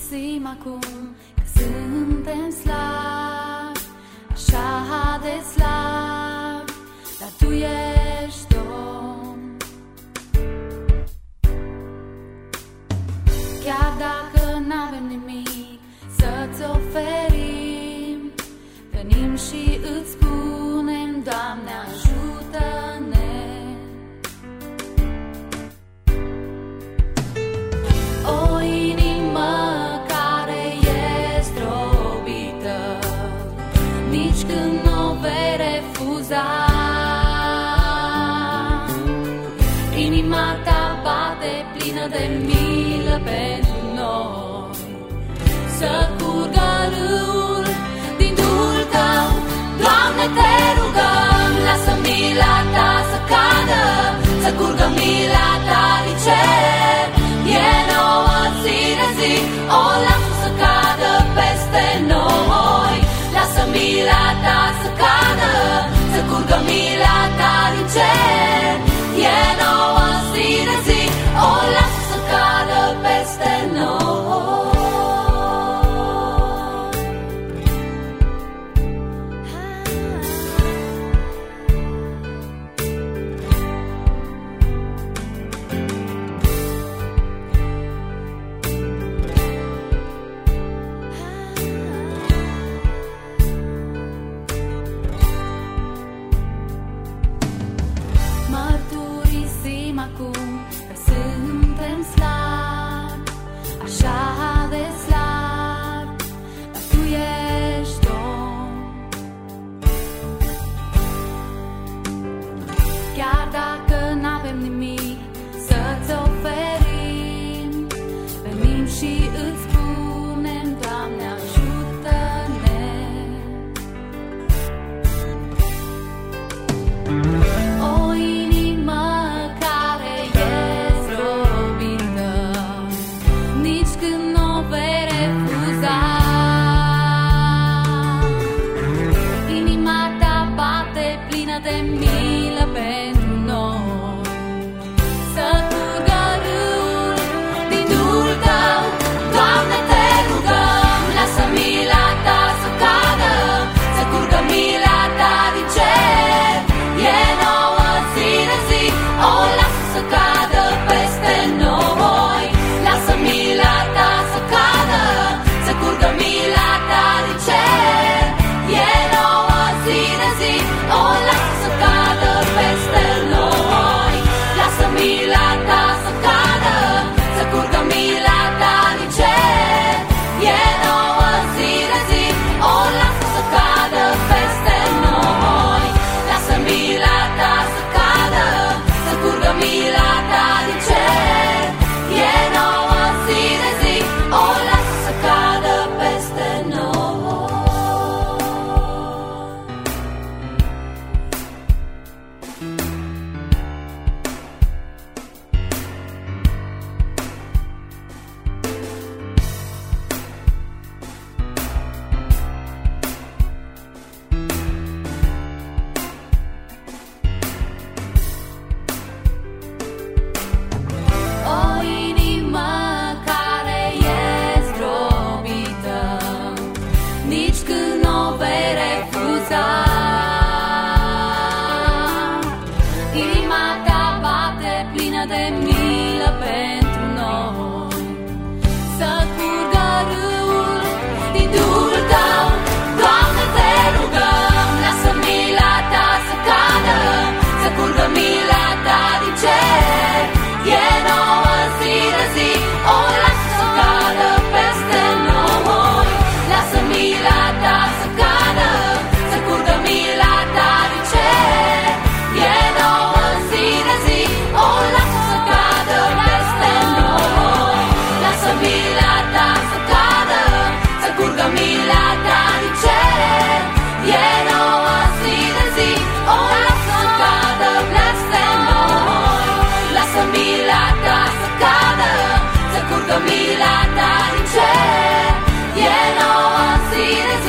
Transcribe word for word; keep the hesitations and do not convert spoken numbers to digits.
mărturisim acum că suntem slabi, așa de slabi, dar Tu ești Domn. Chiar dacă n-avem nimic să-ți oferim, venim și îți spunem, Doamne, ajută-ne. O inimă care e zdrobită, nici când n-o vei refuza. Inima ta bate plină de milă pentru noi, să curgă râul din Duhul Tău. Doamne, te rugăm, lasă mila Ta să cadă, să curgă mila Ta din cer. E nouă zi de zi, o lasă să cadă peste noi. Lasă mila Ta să cadă, să curgă mila Ta din cer. E nouă zi de zi, o lasă să cadă peste noi. Mărturisim acum că suntem slabi, așa de slabi, dar Tu ești Domn. Chiar dacă n-avem nimic să-ți oferim, venim și îți spunem, Doamne, ajută-ne. O inimă care e zdrobită, nici când n-o vei refuza. Inima ta bate plină de milă pentru noi, să curgă râul din Duhul Tău. Doamne, te rugăm, lasă mila Ta să cadă, să curgă mila Ta din cer. E nouă zi de zi, o lasă să cadă peste noi. Lasă mila Ta să cadă, să curgă mila Ta din cer. E nouă zi de zi, o lasă să cadă peste noi. Lasă mila Ta să cadă, să curgă mila Ta din cer. E nouă zi de zi, o lasă să cadă peste noi. Lasă mila Ta să cadă, să curgă mila Ta din cer. E nouă zi de zi, o lasă să cadă peste noi. O inimă care e zdrobită, nici când n-o vei refuza. Inima ta bate plină de milă pentru noi, să curgă râul din Duhul Tău. Doamne, te rugăm, lasă mila Ta să cadă, să curgă mila Ta din cer. E nouă zi de zi, o lasă să cadă peste noi. Lasă mila Ta să cadă, să curgă mila Ta din cer. E nouă zi de zi, o lasă să cadă peste noi. Lasă mila Ta să cadă, să curgă mila Ta din cer. E nouă zi de zi, o lasă să cadă peste noi. Lasă mila Ta să cadă, să curgă mila Ta din cer. E nouă zi de zi,